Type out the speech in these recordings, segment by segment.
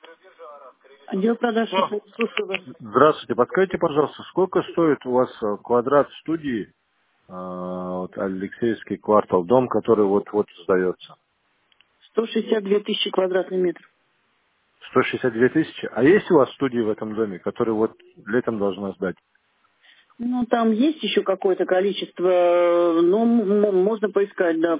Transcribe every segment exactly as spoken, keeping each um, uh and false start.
Отдел продаж, слушаю вас. Здравствуйте, подскажите, пожалуйста, сколько стоит у вас э, квадрат студии, э, вот Алексеевский квартал, дом, который вот-вот сдается? сто шестьдесят две тысячи квадратных метров. сто шестьдесят две тысячи. А есть у вас студии в этом доме, которые вот летом должна сдать? Ну, там есть еще какое-то количество, но м- м- можно поискать, да.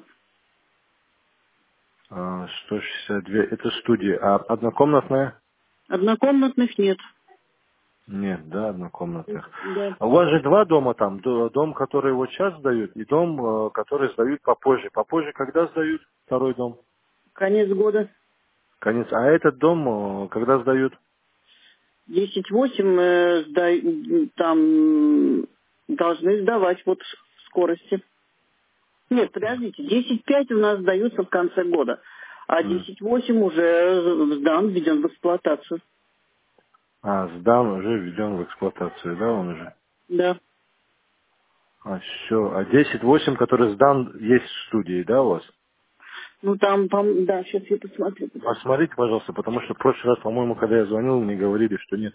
А, сто шестьдесят два, это студия. А однокомнатная? Однокомнатных нет. Нет, да, однокомнатных. Да. А у вас же два дома там, Д- дом, который вот сейчас сдают, и дом, э, который сдают попозже. Попозже когда сдают второй дом? Конец года. Конец. А этот дом э, когда сдают? десять восемь э, сдай- м, там должны сдавать вот в скорости. Нет, подождите, десять пять у нас сдаются в конце года, а М. десять восемь уже сдан, введен в эксплуатацию. А, сдан уже введен в эксплуатацию, да, он уже? Да. А, все. А десять восемь, который сдан, есть в студии, да, у вас? Ну там, пом- да, сейчас я посмотрю, подожди. Посмотрите, пожалуйста, потому что в прошлый раз, по-моему, когда я звонил, мне говорили, что нет.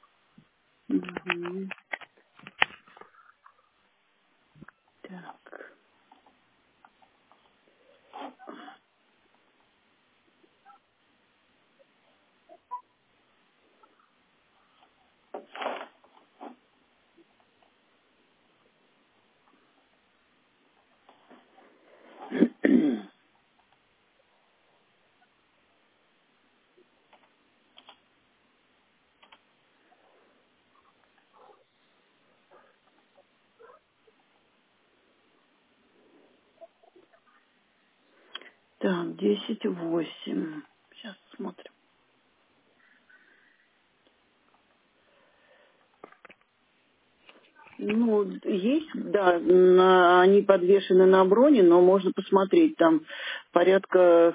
Мгм. Так. Так, десять восемь. Сейчас смотрим. Ну, есть, да, на- они подвешены на броне, но можно посмотреть. Там порядка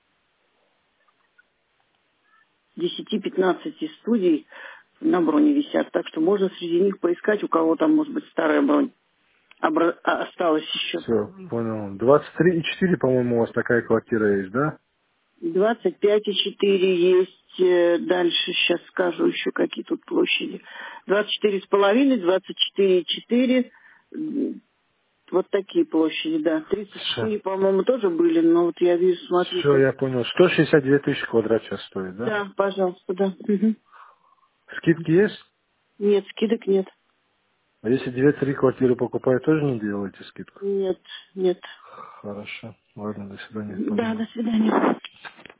десяти-пятнадцати студий на броне висят. Так что можно среди них поискать, у кого там, может быть, старая бронь обра- а- осталась еще. Все, понял. двадцать три и четыре, по-моему, у вас такая квартира есть, да? двадцать пять и четыре есть. э, Дальше сейчас скажу еще, какие тут площади. двадцать четыре с половиной, двадцать четыре и четыре. м, Вот такие площади, да. тридцать Все. четыре, по-моему, тоже были, но вот я вижу, смотрю, Все, как... я понял. сто шестьдесят две тысячи квадрат сейчас стоит, да? Да, пожалуйста, да. Мгм. Скидки есть? Нет, скидок нет. А если две-три квартиры покупаю, тоже не делаете скидку? Нет, нет. Хорошо. Ладно, до свидания. Да, Понял. до свидания.